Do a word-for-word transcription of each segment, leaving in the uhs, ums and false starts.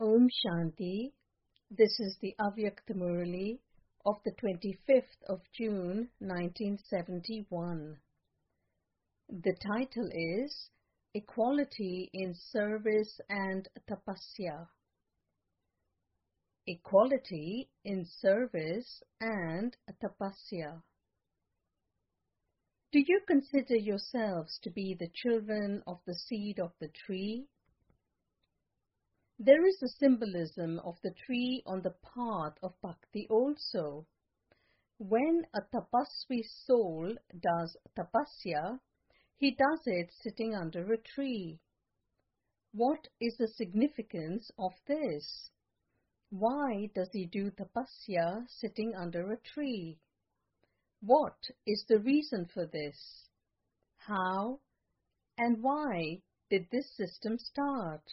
Om Shanti. This is the Avyakta Murali of the twenty-fifth of June nineteen seventy-one. The title is Equality in Service and Tapasya. Equality in Service and Tapasya. Do you consider yourselves to be the children of the seed of the tree? There is a symbolism of the tree on the path of bhakti also. When a tapasvi soul does tapasya, he does it sitting under a tree. What is the significance of this? Why does he do tapasya sitting under a tree? What is the reason for this? How and why did this system start?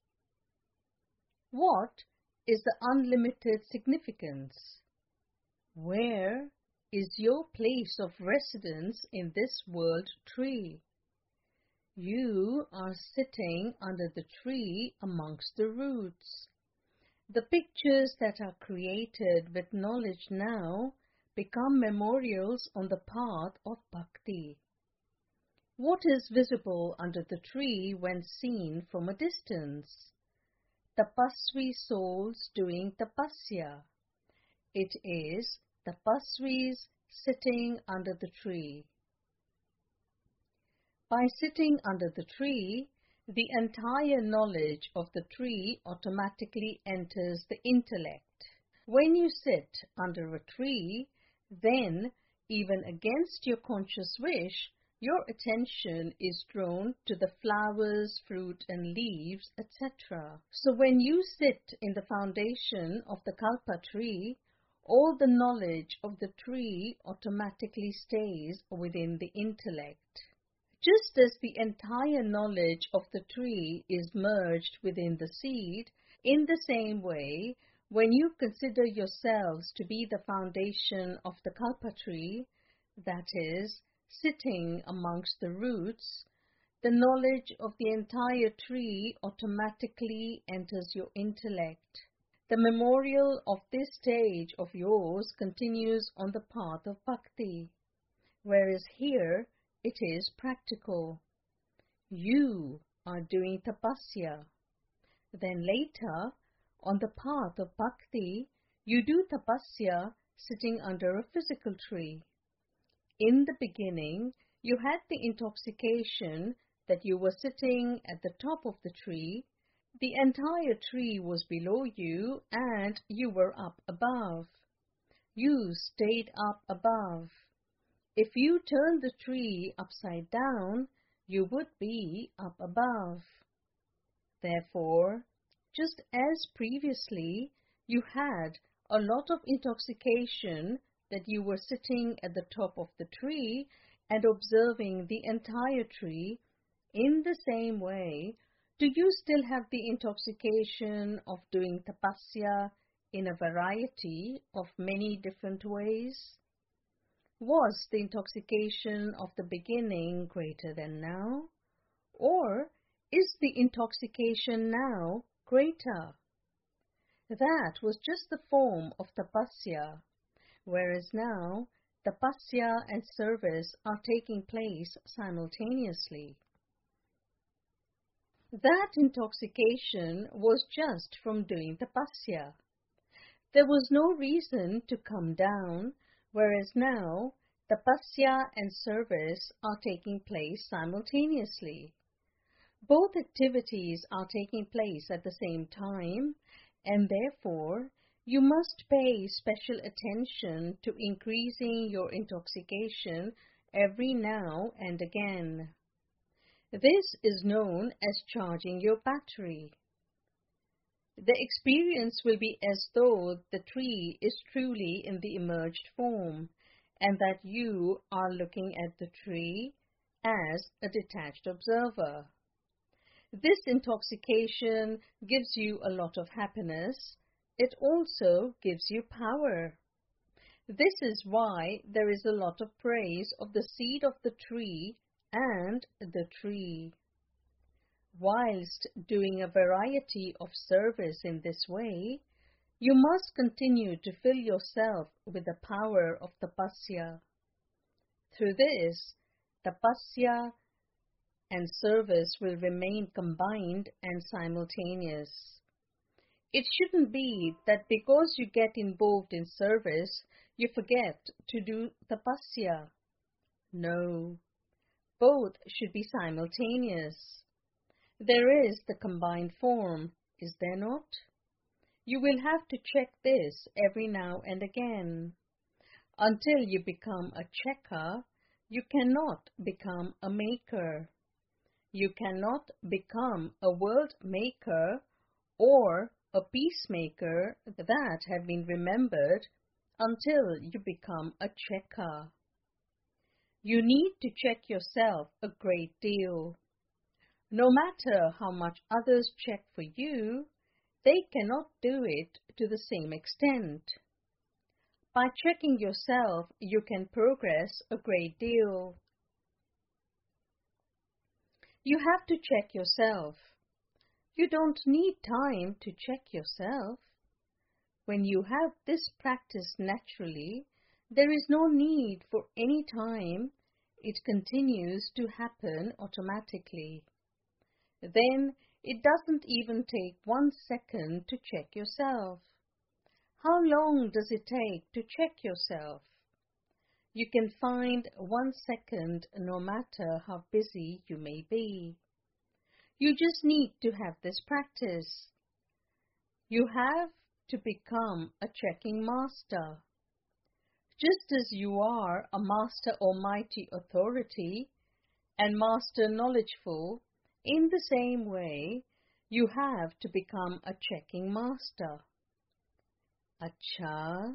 What is the unlimited significance? Where is your place of residence in this world tree? You are sitting under the tree amongst the roots. The pictures that are created with knowledge now become memorials on the path of bhakti. What is visible under the tree when seen from a distance? Tapasvi souls doing tapasya. It is tapasvis sitting under the tree. By sitting under the tree, the entire knowledge of the tree automatically enters the intellect. When you sit under a tree, then, even against your conscious wish, your attention is drawn to the flowers, fruit and leaves, et cetera. So when you sit in the foundation of the kalpa tree, all the knowledge of the tree automatically stays within the intellect. Just as the entire knowledge of the tree is merged within the seed, in the same way, when you consider yourselves to be the foundation of the kalpa tree, that is, sitting amongst the roots, the knowledge of the entire tree automatically enters your intellect. The memorial of this stage of yours continues on the path of bhakti, whereas here it is practical. You are doing tapasya. Then later, on the path of bhakti, you do tapasya sitting under a physical tree. In the beginning, you had the intoxication that you were sitting at the top of the tree, the entire tree was below you, and you were up above. You stayed up above. If you turned the tree upside down, you would be up above. Therefore, just as previously, you had a lot of intoxication that you were sitting at the top of the tree and observing the entire tree, in the same way, do you still have the intoxication of doing tapasya in a variety of many different ways? Was the intoxication of the beginning greater than now? Or is the intoxication now greater? That was just the form of tapasya, whereas now tapasya and service are taking place simultaneously. That intoxication was just from doing tapasya. There was no reason to come down, whereas now tapasya and service are taking place simultaneously. Both activities are taking place at the same time, and therefore you must pay special attention to increasing your intoxication every now and again. This is known as charging your battery. The experience will be as though the tree is truly in the emerged form, and that you are looking at the tree as a detached observer. This intoxication gives you a lot of happiness. It also gives you power. This is why there is a lot of praise of the seed of the tree and the tree. Whilst doing a variety of service in this way, you must continue to fill yourself with the power of tapasya. Through this, tapasya and service will remain combined and simultaneous. It shouldn't be that because you get involved in service, you forget to do tapasya. No, both should be simultaneous. There is the combined form, is there not? You will have to check this every now and again. Until you become a checker, you cannot become a maker. You cannot become a world maker or a peacemaker that have been remembered until you become a checker. You need to check yourself a great deal. No matter how much others check for you, they cannot do it to the same extent. By checking yourself, you can progress a great deal. You have to check yourself. You don't need time to check yourself. When you have this practice naturally, there is no need for any time. It continues to happen automatically. Then it doesn't even take one second to check yourself. How long does it take to check yourself? You can find one second no matter how busy you may be. You just need to have this practice. You have to become a checking master. Just as you are a master almighty authority and master knowledgeful, in the same way, you have to become a checking master. Acha.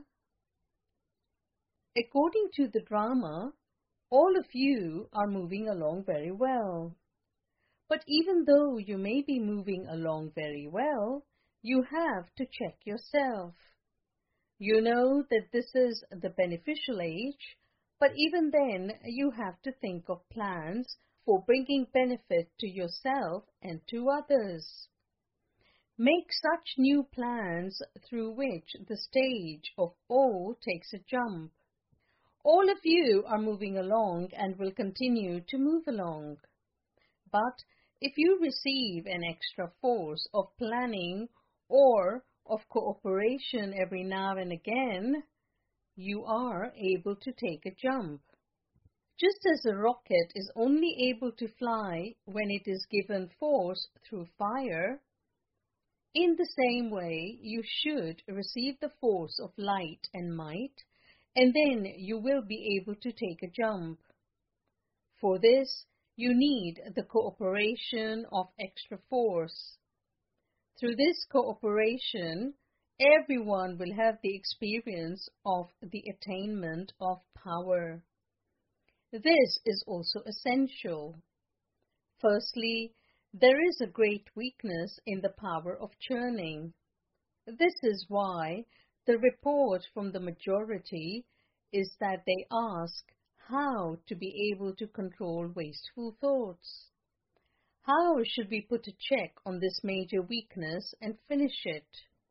According to the drama, all of you are moving along very well. But even though you may be moving along very well, you have to check yourself. You know that this is the beneficial age, but even then you have to think of plans for bringing benefit to yourself and to others. Make such new plans through which the stage of all takes a jump. All of you are moving along and will continue to move along. But if you receive an extra force of planning or of cooperation every now and again, you are able to take a jump. Just as a rocket is only able to fly when it is given force through fire, in the same way you should receive the force of light and might, and then you will be able to take a jump. For this, you need the cooperation of extra force. Through this cooperation, everyone will have the experience of the attainment of power. This is also essential. Firstly, there is a great weakness in the power of churning. This is why the report from the majority is that they ask how to be able to control wasteful thoughts. How should we put a check on this major weakness and finish it?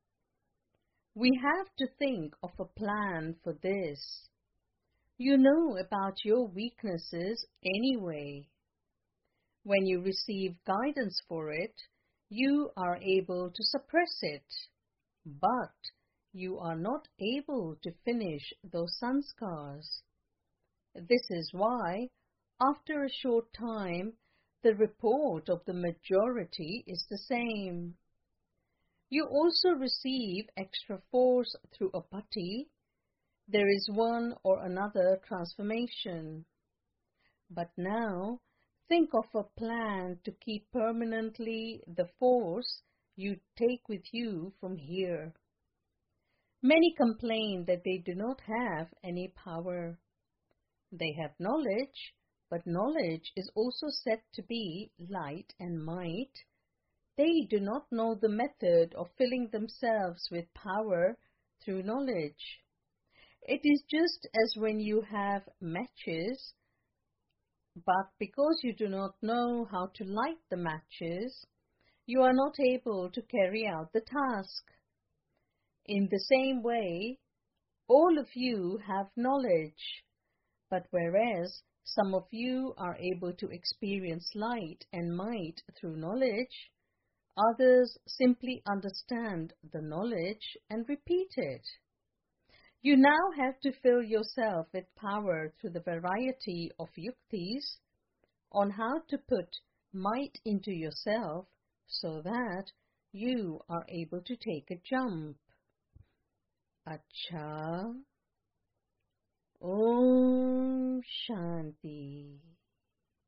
We have to think of a plan for this. You know about your weaknesses anyway. When you receive guidance for it, you are able to suppress it, but you are not able to finish those sanskars. This is why, after a short time, the report of the majority is the same. You also receive extra force through a pati. There is one or another transformation. But now, think of a plan to keep permanently the force you take with you from here. Many complain that they do not have any power. They have knowledge, but knowledge is also said to be light and might. They do not know the method of filling themselves with power through knowledge. It is just as when you have matches, But because you do not know how to light the matches, you are not able to carry out the task. In the same way, all of you have knowledge, but whereas some of you are able to experience light and might through knowledge, others simply understand the knowledge and repeat it. You now have to fill yourself with power through the variety of yuktis on how to put might into yourself so that you are able to take a jump. Acha. Om Shanti.